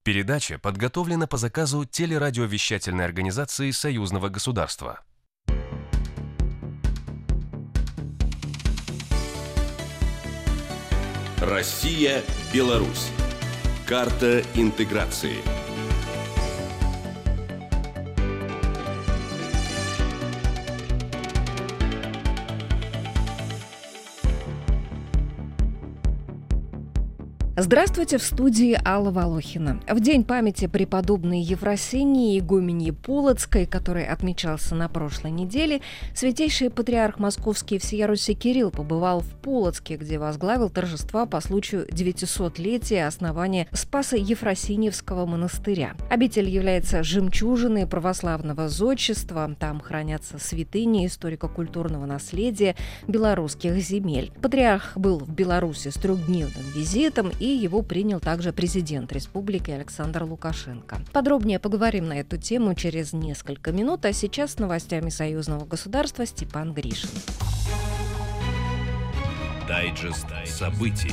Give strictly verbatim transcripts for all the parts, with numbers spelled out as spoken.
Передача подготовлена по заказу телерадиовещательной организации Союзного государства. Россия-Беларусь. Карта интеграции. Здравствуйте, в студии Алла Волохина. В день памяти преподобной Ефросинии игуменьи Полоцкой, который отмечался на прошлой неделе, святейший патриарх Московский всея Руси Кирилл побывал в Полоцке, где возглавил торжества по случаю девятисотлетия основания Спасо-Ефросиньевского монастыря. Обитель является жемчужиной православного зодчества. Там хранятся святыни историко-культурного наследия белорусских земель. Патриарх был в Беларуси с трехдневным визитом, и его принял также президент республики Александр Лукашенко. Подробнее поговорим на эту тему через несколько минут, а сейчас с новостями Союзного государства Степан Гришин. Дайджест событий.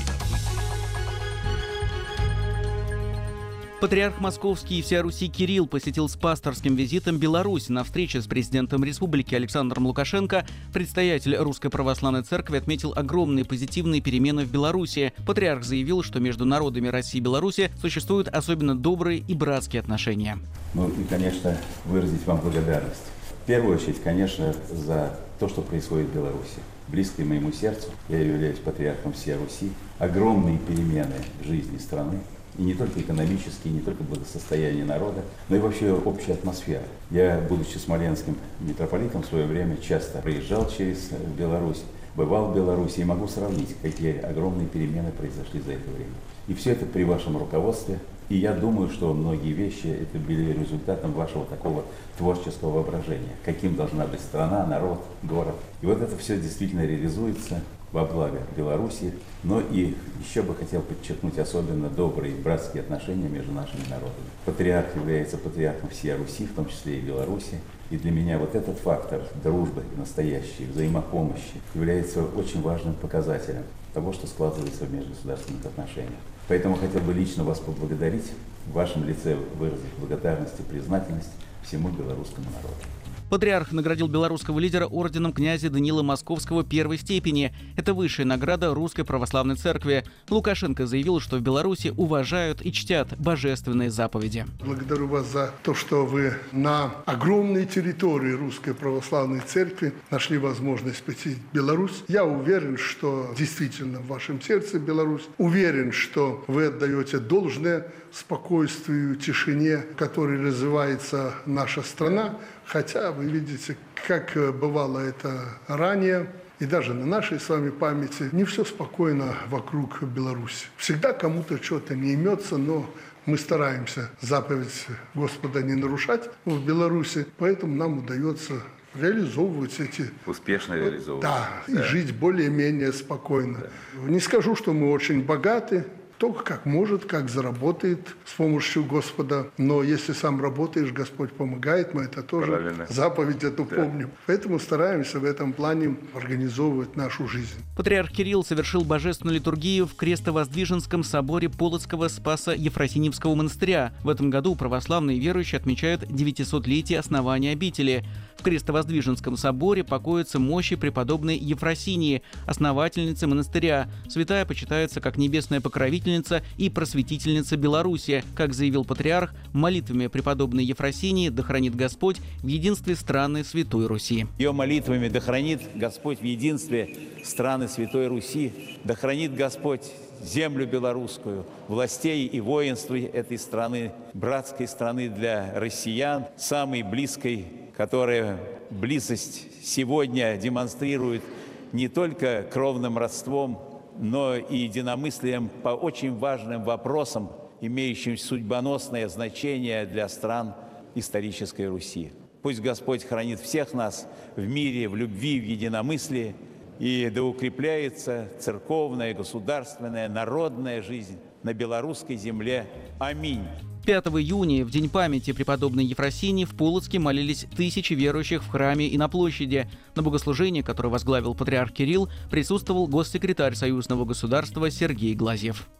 Патриарх Московский и всея Руси Кирилл посетил с пасторским визитом Беларусь. На встрече с президентом республики Александром Лукашенко предстоятель Русской Православной Церкви отметил огромные позитивные перемены в Беларуси. Патриарх заявил, что между народами России и Беларуси существуют особенно добрые и братские отношения. Ну и, конечно, выразить вам благодарность. В первую очередь, конечно, за то, что происходит в Беларуси. Близкой моему сердцу, я являюсь патриархом всей Руси. Огромные перемены в жизни страны. И не только экономические, не только благосостояние народа, но и вообще общая атмосфера. Я, будучи смоленским митрополитом, в свое время часто проезжал через Беларусь, бывал в Беларуси и могу сравнить, какие огромные перемены произошли за это время. И все это при вашем руководстве. И я думаю, что многие вещи это были результатом вашего такого творческого воображения. Каким должна быть страна, народ, город. И вот это все действительно реализуется во благо Беларуси, но и еще бы хотел подчеркнуть особенно добрые братские отношения между нашими народами. Патриарх является патриархом всей Руси, в том числе и Беларуси, и для меня вот этот фактор дружбы настоящей, взаимопомощи является очень важным показателем того, что складывается в межгосударственных отношениях. Поэтому хотел бы лично вас поблагодарить, в вашем лице выразить благодарность и признательность всему белорусскому народу. Патриарх наградил белорусского лидера орденом князя Даниила Московского первой степени. Это высшая награда Русской Православной Церкви. Лукашенко заявил, что в Беларуси уважают и чтят божественные заповеди. Благодарю вас за то, что вы на огромной территории Русской Православной Церкви нашли возможность посетить Беларусь. Я уверен, что действительно в вашем сердце Беларусь. Уверен, что вы отдаете должное спокойствию, тишине, которой развивается наша страна. Хотя вы видите, как бывало это ранее, и даже на нашей с вами памяти, не все спокойно вокруг Беларуси. Всегда кому-то что-то не имется, но мы стараемся заповедь Господа не нарушать в Беларуси, поэтому нам удается реализовывать эти... Успешно реализовывать. Да, да. И жить более-менее спокойно. Да. Не скажу, что мы очень богаты, только как может, как заработает с помощью Господа. Но если сам работаешь, Господь помогает, мы это тоже правильно. Заповедь эту да. помним. Поэтому стараемся в этом плане организовывать нашу жизнь. Патриарх Кирилл совершил божественную литургию в Крестовоздвиженском соборе Полоцкого Спаса-Ефросиньевского монастыря. В этом году православные верующие отмечают девятисотлетие основания обители. В Крестовоздвиженском соборе покоятся мощи преподобной Ефросинии, основательницы монастыря. Святая почитается как небесная покровительница и просветительница Беларуси. Как заявил патриарх, молитвами преподобной Ефросинии да хранит Господь в единстве страны Святой Руси. Ее молитвами да хранит Господь в единстве страны Святой Руси, да хранит Господь землю белорусскую, властей и воинства этой страны, братской страны для россиян, самой близкой, которая близость сегодня демонстрирует не только кровным родством, но и единомыслием по очень важным вопросам, имеющим судьбоносное значение для стран исторической Руси. Пусть Господь хранит всех нас в мире, в любви, в единомыслии, и да укрепляется церковная, государственная, народная жизнь на белорусской земле. Аминь. пятого июня, в день памяти преподобной Ефросинии, в Полоцке молились тысячи верующих в храме и на площади. На богослужении, которое возглавил патриарх Кирилл, присутствовал госсекретарь Союзного государства Сергей Глазьев.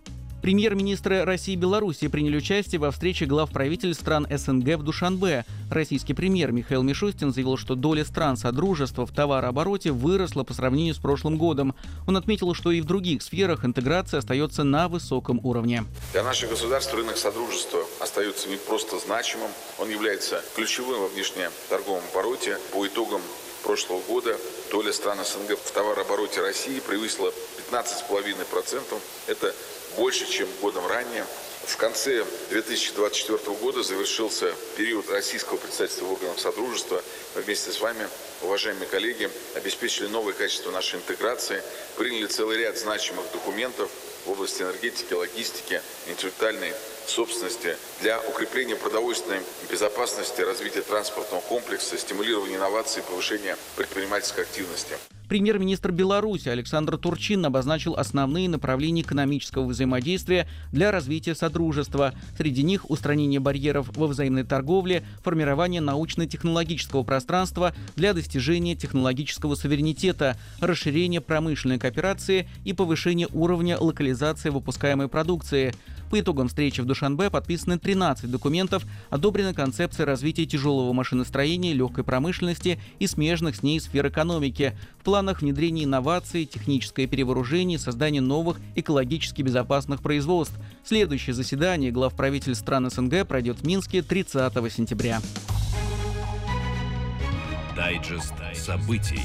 Премьер-министры России и Беларуси приняли участие во встрече глав правительств стран СНГ в Душанбе. Российский премьер Михаил Мишустин заявил, что доля стран Содружества в товарообороте выросла по сравнению с прошлым годом. Он отметил, что и в других сферах интеграция остается на высоком уровне. Для наших государств рынок Содружества остается не просто значимым, он является ключевым во внешнеторговом обороте. По итогам прошлого года доля стран СНГ в товарообороте России превысила пятнадцать целых пять десятых процента. Это больше, чем годом ранее. В конце две тысячи двадцать четвёртого года завершился период российского представительства в органах Содружества. Мы вместе с вами, уважаемые коллеги, обеспечили новое качество нашей интеграции, приняли целый ряд значимых документов в области энергетики, логистики, интеллектуальной собственности для укрепления продовольственной безопасности, развития транспортного комплекса, стимулирования инноваций и повышения предпринимательской активности. Премьер-министр Беларуси Александр Турчин обозначил основные направления экономического взаимодействия для развития Содружества. Среди них устранение барьеров во взаимной торговле, формирование научно-технологического пространства для достижения технологического суверенитета, расширение промышленной кооперации и повышение уровня локализации выпускаемой продукции. По итогам встречи в Душанбе подписаны тринадцать документов, одобрена концепция развития тяжелого машиностроения, легкой промышленности и смежных с ней сфер экономики. В планах внедрения инноваций, техническое перевооружение, создание новых экологически безопасных производств. Следующее заседание глав правительств стран СНГ пройдет в Минске тридцатого сентября. Дайджест событий.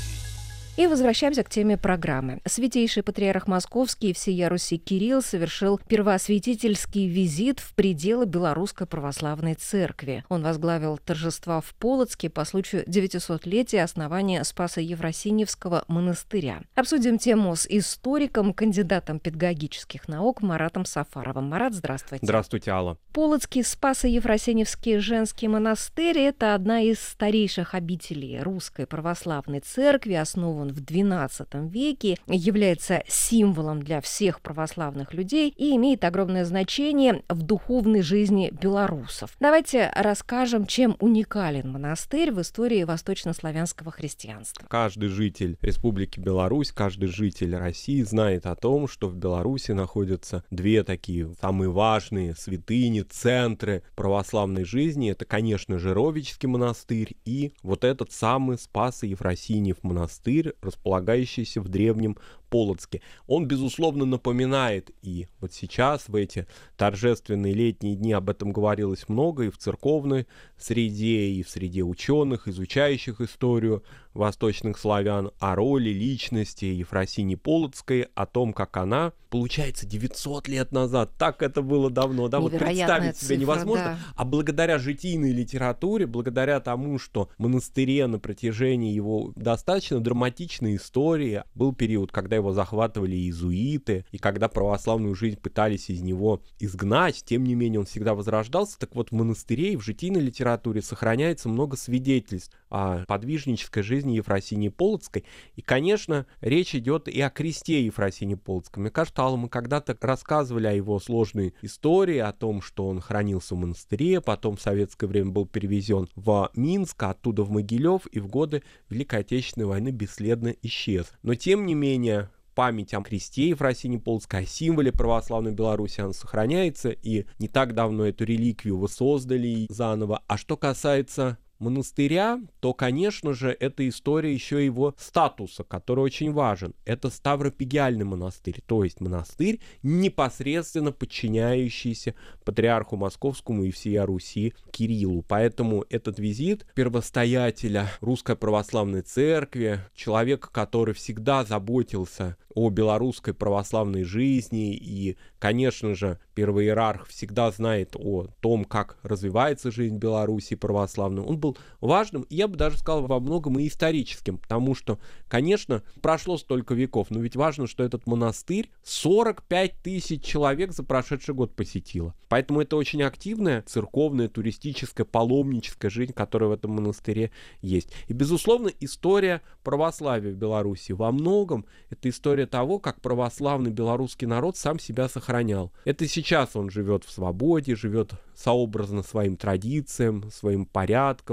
И возвращаемся к теме программы. Святейший патриарх Московский и всея Руси Кирилл совершил первоосвятительский визит в пределы Белорусской православной церкви. Он возглавил торжества в Полоцке по случаю девятисотлетия основания Спасо-Ефросиньевского монастыря. Обсудим тему с историком, кандидатом педагогических наук Маратом Сафаровым. Марат, здравствуйте. Здравствуйте, Алла. Полоцкий Спасо-Ефросиньевский женский монастырь – это одна из старейших обителей Русской православной церкви, основан в двенадцатом веке, является символом для всех православных людей и имеет огромное значение в духовной жизни белорусов. Давайте расскажем, чем уникален монастырь в истории восточнославянского христианства. Каждый житель Республики Беларусь, каждый житель России знает о том, что в Беларуси находятся две такие самые важные святыни, центры православной жизни. Это, конечно, Жировичский монастырь и вот этот самый Спасо-Ефросиньев монастырь, располагающийся в древнем Полоцке. Он, безусловно, напоминает, и вот сейчас, в эти торжественные летние дни, об этом говорилось много и в церковной среде, и в среде ученых, изучающих историю восточных славян, о роли личности Ефросиньи Полоцкой, о том, как она, получается, девятьсот лет назад, так это было давно, да, вот представить себе невозможно, да. А благодаря житийной литературе, благодаря тому, что в монастыре на протяжении его достаточно драматичной истории, был период, когда его захватывали иезуиты, и когда православную жизнь пытались из него изгнать, тем не менее он всегда возрождался. Так вот, в монастыре и в житийной литературе сохраняется много свидетельств о подвижнической жизни Ефросиньи Полоцкой. И, конечно, речь идет и о кресте Ефросиньи Полоцкой. Мне кажется, Алла, мы когда-то рассказывали о его сложной истории, о том, что он хранился в монастыре, потом в советское время был перевезен в Минск, оттуда в Могилев, и в годы Великой Отечественной войны бесследно исчез. Но, тем не менее, память о кресте Ефросиньи Полоцкой, о символе православной Беларуси, она сохраняется, и не так давно эту реликвию воссоздали заново. А что касается монастыря, то, конечно же, это история еще его статуса, который очень важен. Это Ставропигиальный монастырь, то есть монастырь, непосредственно подчиняющийся патриарху Московскому и всея Руси Кириллу. Поэтому этот визит первостоятеля Русской Православной Церкви, человека, который всегда заботился о белорусской православной жизни и, конечно же, первый иерарх всегда знает о том, как развивается жизнь Беларуси православной, он был важным, и я бы даже сказал, во многом и историческим, потому что, конечно, прошло столько веков, но ведь важно, что этот монастырь сорок пять тысяч человек за прошедший год посетило. Поэтому это очень активная церковная, туристическая, паломническая жизнь, которая в этом монастыре есть. И, безусловно, история православия в Беларуси во многом это история того, как православный белорусский народ сам себя сохранял. Это сейчас он живет в свободе, живет сообразно своим традициям, своим порядкам,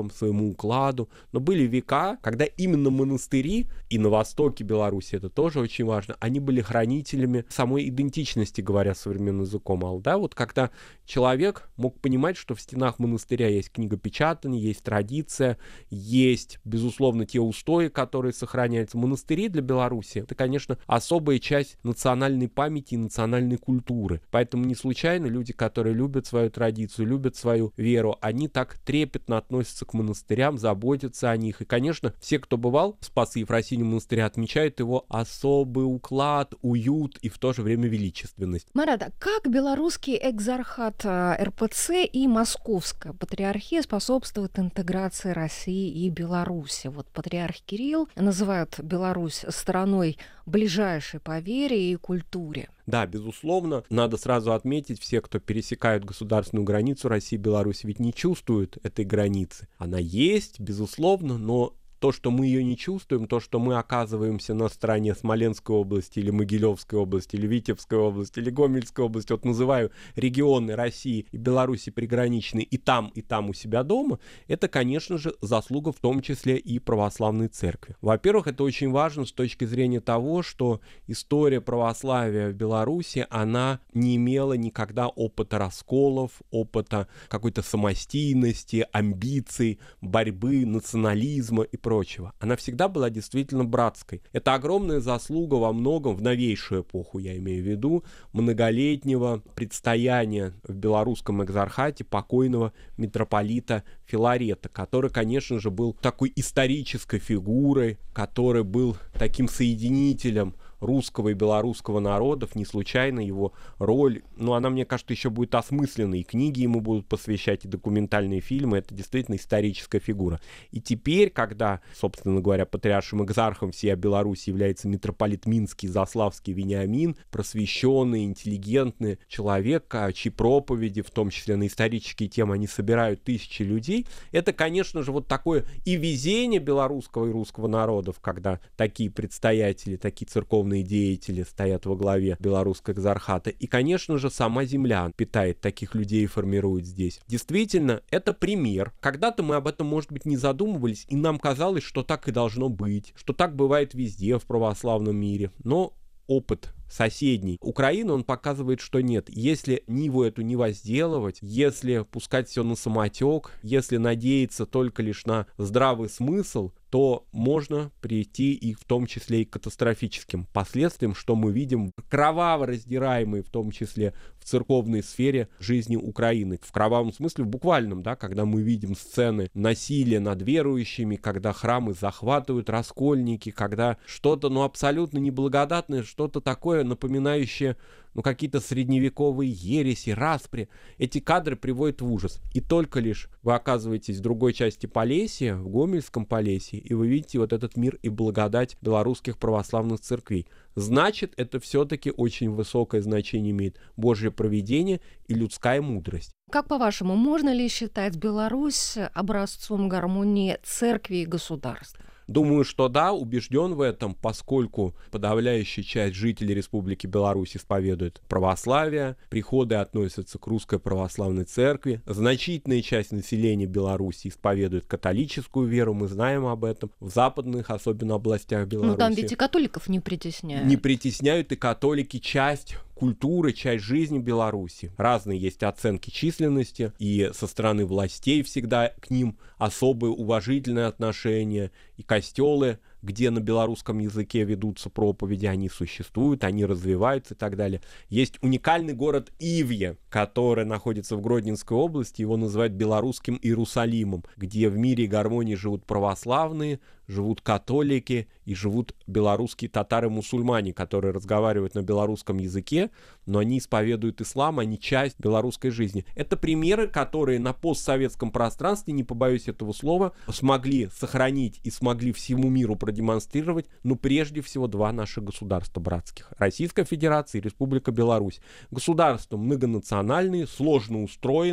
традициям, своему укладу. Но были века, когда именно монастыри, и на востоке Беларуси это тоже очень важно, они были хранителями самой идентичности, говоря современным языком. А да, вот когда человек мог понимать, что в стенах монастыря есть книгопечатание, есть традиция, есть, безусловно, те устои, которые сохраняются. Монастыри для Беларуси — это, конечно, особая часть национальной памяти и национальной культуры. Поэтому не случайно люди, которые любят свою традицию, любят свою веру, они так трепетно относятся к монастырям, заботятся о них. И, конечно, все, кто бывал в Спасо-Ефросиньем монастыре, отмечают его особый уклад, уют и в то же время величественность. Марат, а как белорусский экзархат эр пэ цэ и Московская патриархия способствуют интеграции России и Беларуси? Вот патриарх Кирилл называют Беларусь страной ближайшей по вере и культуре. Да, безусловно, надо сразу отметить, все, кто пересекают государственную границу России и Беларуси, ведь не чувствуют этой границы. Она есть, безусловно, но то, что мы ее не чувствуем, то, что мы оказываемся на стороне Смоленской области, или Могилевской области, или Витебской области, или Гомельской области, вот называю регионы России и Беларуси приграничные и там, и там у себя дома, это, конечно же, заслуга в том числе и православной церкви. Во-первых, это очень важно с точки зрения того, что история православия в Беларуси, она не имела никогда опыта расколов, опыта какой-то самостийности, амбиций, борьбы, национализма и прочего. Прочего. Она всегда была действительно братской. Это огромная заслуга во многом, в новейшую эпоху, я имею в виду, многолетнего предстояния в белорусском экзархате покойного митрополита Филарета, который, конечно же, был такой исторической фигурой, который был таким соединителем русского и белорусского народов. Не случайно его роль, но она, мне кажется, еще будет осмысленной. И книги ему будут посвящать, и документальные фильмы. Это действительно историческая фигура. И теперь, когда, собственно говоря, патриаршим экзархом всей Беларуси является митрополит Минский Заславский Вениамин, просвещенный, интеллигентный человек, чьи проповеди, в том числе на исторические темы, они собирают тысячи людей, это, конечно же, вот такое и везение белорусского и русского народов, когда такие предстоятели, такие церковные деятели стоят во главе белорусского экзархата. И, конечно же, сама земля питает таких людей и формирует здесь. Действительно, это пример. Когда-то мы об этом, может быть, не задумывались, и нам казалось, что так и должно быть, что так бывает везде в православном мире. Но опыт соседней Украины, он показывает, что нет. Если Ниву эту не возделывать, если пускать все на самотек, если надеяться только лишь на здравый смысл, то можно прийти и в том числе и к катастрофическим последствиям, что мы видим кроваво раздираемые, в том числе в церковной сфере жизни Украины. В кровавом смысле, в буквальном, да, когда мы видим сцены насилия над верующими, когда храмы захватывают раскольники, когда что-то, ну, абсолютно неблагодатное, что-то такое, напоминающее, ну, какие-то средневековые ереси, распри. Эти кадры приводят в ужас. И только лишь вы оказываетесь в другой части Полесья, в Гомельском Полесье, и вы видите вот этот мир и благодать белорусских православных церквей. Значит, это все-таки очень высокое значение имеет Божье провидение и людская мудрость. Как по-вашему, можно ли считать Беларусь образцом гармонии церкви и государства? Думаю, что да, убежден в этом, поскольку подавляющая часть жителей Республики Беларусь исповедует православие, приходы относятся к Русской Православной Церкви, значительная часть населения Беларуси исповедует католическую веру, мы знаем об этом, в западных, особенно областях Беларуси. Ну там ведь и католиков не притесняют. Не притесняют и католики, часть культуры, часть жизни Беларуси. Разные есть оценки численности, и со стороны властей всегда к ним особое уважительное отношение, и костелы, где на белорусском языке ведутся проповеди, они существуют, они развиваются и так далее. Есть уникальный город Ивье, который находится в Гродненской области, его называют белорусским Иерусалимом, где в мире и гармонии живут православные, живут католики и живут белорусские татары-мусульмане, которые разговаривают на белорусском языке, но они исповедуют ислам, они часть белорусской жизни. Это примеры, которые на постсоветском пространстве, не побоюсь этого слова, смогли сохранить и смогли всему миру продемонстрировать, ну, прежде всего, два наших государства братских. Российская Федерация и Республика Беларусь. Государства многонациональные, сложно устроенные,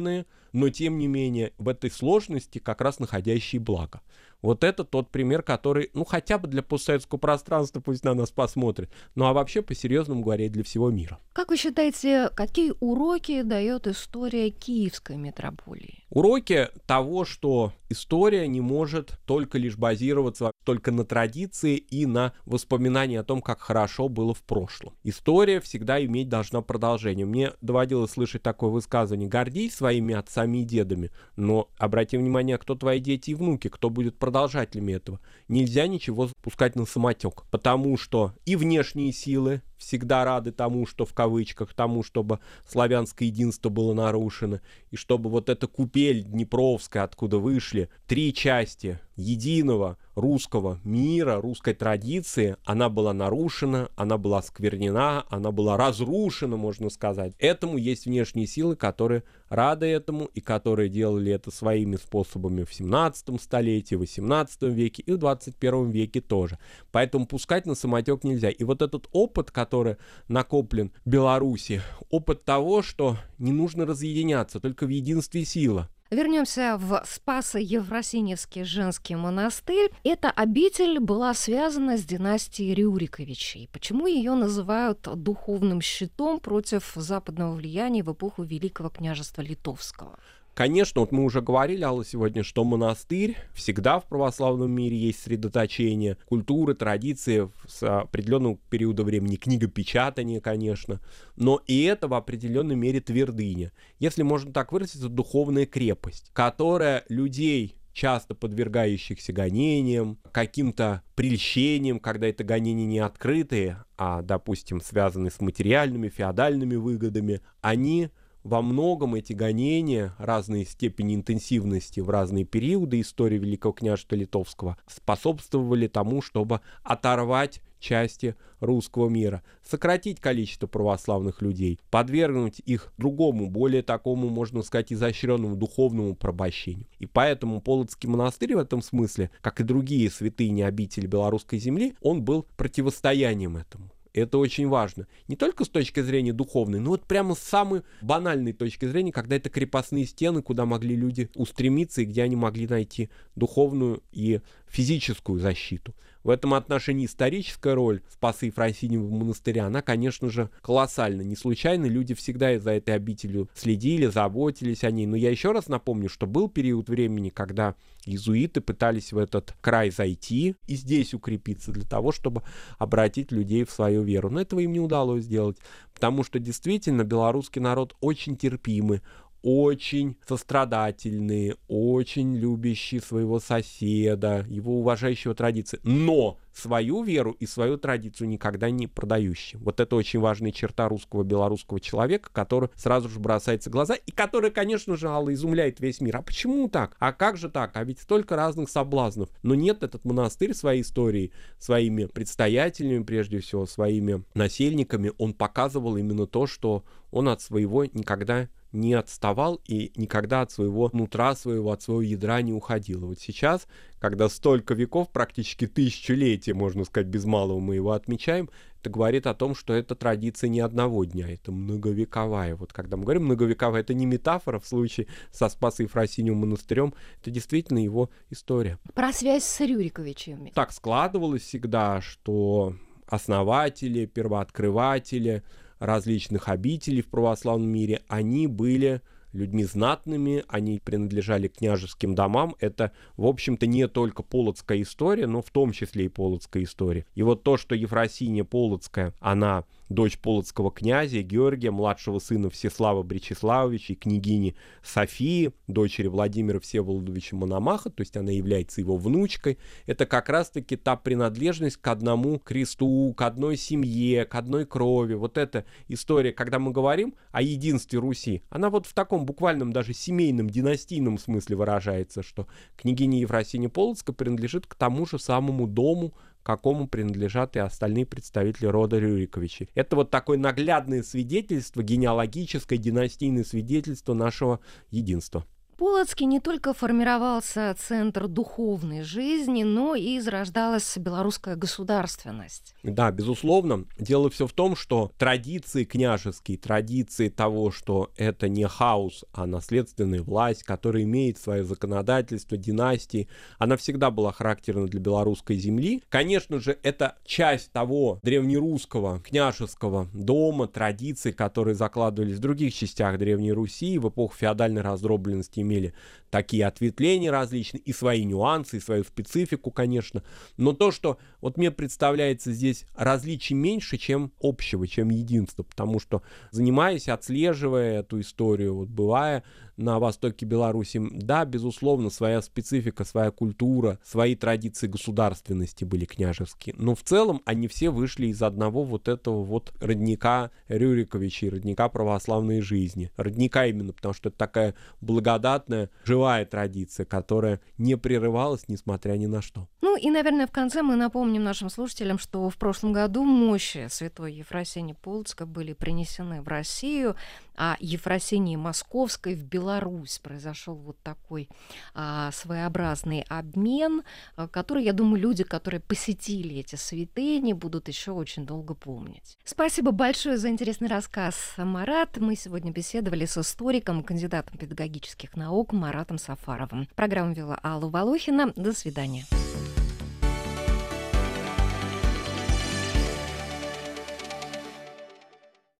но тем не менее в этой сложности как раз находящие благо. Вот это тот пример, который, ну, хотя бы для постсоветского пространства, пусть на нас посмотрит, ну, а вообще, по-серьезному говоря, и для всего мира. Как вы считаете, какие уроки дает история Киевской митрополии? Уроки того, что история не может только лишь базироваться только на традиции и на воспоминании о том, как хорошо было в прошлом. История всегда иметь должна продолжение. Мне доводилось слышать такое высказывание: гордись своими отцами и дедами, но обрати внимание, кто твои дети и внуки, кто будет продолжателями этого. Нельзя ничего запускать на самотек, потому что и внешние силы всегда рады тому, что в кавычках, тому, чтобы славянское единство было нарушено, и чтобы вот эта купель днепровская, откуда вышли три части единого русского мира, русской традиции, она была нарушена, она была осквернена, она была разрушена, можно сказать. Этому есть внешние силы, которые рады этому и которые делали это своими способами в семнадцатом столетии, в восемнадцатом веке и в двадцать первом веке тоже. Поэтому пускать на самотек нельзя. И вот этот опыт, который накоплен в Беларуси, опыт того, что не нужно разъединяться, только в единстве сила. Вернемся в Спасо-Евфросиньевский женский монастырь. Эта обитель была связана с династией Рюриковичей. Почему ее называют духовным щитом против западного влияния в эпоху Великого княжества Литовского? Конечно, вот мы уже говорили, Алла, сегодня, что монастырь всегда в православном мире есть средоточение культуры, традиции с определенного периода времени, книгопечатания, конечно, но и это в определенной мере твердыня. Если можно так выразиться, духовная крепость, которая людей, часто подвергающихся гонениям, каким-то прельщениям, когда это гонения не открытые, а, допустим, связаны с материальными, феодальными выгодами, они... Во многом эти гонения, разные степени интенсивности в разные периоды истории Великого княжества Литовского способствовали тому, чтобы оторвать части русского мира, сократить количество православных людей, подвергнуть их другому, более такому, можно сказать, изощренному духовному порабощению. И поэтому Полоцкий монастырь в этом смысле, как и другие святыни обители белорусской земли, он был противостоянием этому. Это очень важно. Не только с точки зрения духовной, но вот прямо с самой банальной точки зрения, когда это крепостные стены, куда могли люди устремиться и где они могли найти духовную и физическую защиту. В этом отношении историческая роль Спасо-Евфросиньевого монастыря, она, конечно же, колоссальна. Не случайно люди всегда за этой обителью следили, заботились о ней. Но я еще раз напомню, что был период времени, когда иезуиты пытались в этот край зайти и здесь укрепиться для того, чтобы обратить людей в свою веру. Но этого им не удалось сделать, потому что действительно белорусский народ очень терпимый, очень сострадательные, очень любящие своего соседа, его уважающего традиции, но свою веру и свою традицию никогда не продающие. Вот это очень важная черта русского, белорусского человека, который сразу же бросается в глаза и который, конечно же, Алла, изумляет весь мир. А почему так? А как же так? А ведь столько разных соблазнов. Но нет, этот монастырь своей историей, своими предстоятелями, прежде всего, своими насельниками, он показывал именно то, что он от своего никогда не отставал и никогда от своего нутра, своего, от своего ядра не уходил. И вот сейчас, когда столько веков, практически тысячелетия, можно сказать, без малого мы его отмечаем, это говорит о том, что это традиция не одного дня, это многовековая. Вот когда мы говорим многовековая, это не метафора в случае со Спасо-Евфросиньевым монастырем, это действительно его история. Про связь с Рюриковичами. Так складывалось всегда, что основатели, первооткрыватели различных обителей в православном мире, они были людьми знатными, они принадлежали к княжеским домам. Это, в общем-то, не только полоцкая история, но в том числе и полоцкая история. И вот то, что Ефросинья Полоцкая, она дочь полоцкого князя Георгия, младшего сына Всеслава Бречеславовича и княгини Софии, дочери Владимира Всеволодовича Мономаха, то есть она является его внучкой, это как раз-таки та принадлежность к одному кресту, к одной семье, к одной крови. Вот эта история, когда мы говорим о единстве Руси, она вот в таком буквальном даже семейном, династийном смысле выражается, что княгиня Ефросинья Полоцкая принадлежит к тому же самому дому, какому принадлежат и остальные представители рода Рюриковичей. Это вот такое наглядное свидетельство, генеалогическое, династийное свидетельство нашего единства. Полоцке не только формировался центр духовной жизни, но и зарождалась белорусская государственность. Да, безусловно. Дело все в том, что традиции княжеские, традиции того, что это не хаос, а наследственная власть, которая имеет свое законодательство, династии, она всегда была характерна для белорусской земли. Конечно же, это часть того древнерусского княжеского дома, традиций, которые закладывались в других частях Древней Руси, в эпоху феодальной раздробленности имели такие ответвления различные, и свои нюансы, и свою специфику, конечно. Но то, что вот мне представляется здесь различий меньше, чем общего, чем единства, потому что, занимаясь, отслеживая эту историю, вот бывая на востоке Беларуси, да, безусловно, своя специфика, своя культура, свои традиции государственности были княжеские, но в целом они все вышли из одного вот этого вот родника Рюриковичей, родника православной жизни. Родника именно, потому что это такая благодатная, живая традиция, которая не прерывалась, несмотря ни на что. Ну и, наверное, в конце мы напомним нашим слушателям, что в прошлом году мощи святой Ефросинии Полоцкой были принесены в Россию, а Ефросинии Московской в Беларусь. Произошел вот такой а, своеобразный обмен, а, который, я думаю, люди, которые посетили эти святыни, будут еще очень долго помнить. Спасибо большое за интересный рассказ, Марат. Мы сегодня беседовали с историком, кандидатом педагогических наук Маратом Сафаровым. Программу вела Алла Волохина. До свидания.